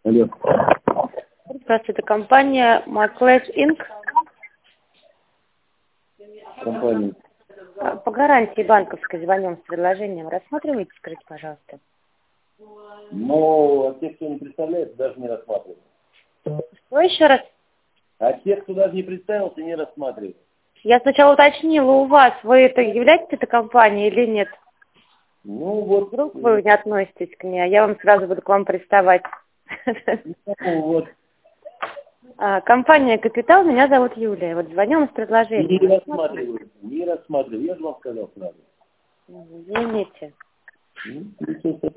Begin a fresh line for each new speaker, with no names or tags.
Алло.
Здравствуйте, это компания MacLash Inc.
Компания.
По гарантии банковской звоним с предложением. Рассматриваете, скажите, пожалуйста.
Но те, кто не представляет, даже не рассматривают.
Что еще раз?
А те, кто даже не представился, не рассматривают.
Я сначала уточнила у вас, вы это являетесь этой компанией или нет?
Ну вот.
Вдруг вы не относитесь к ней, а я вам сразу буду к вам приставать.
Ну вот.
Компания «Капитал», меня зовут Юлия. Вот звоню с предложением.
Не рассматривают. Не рассматривают. Я же вам сказал сразу.
Извините.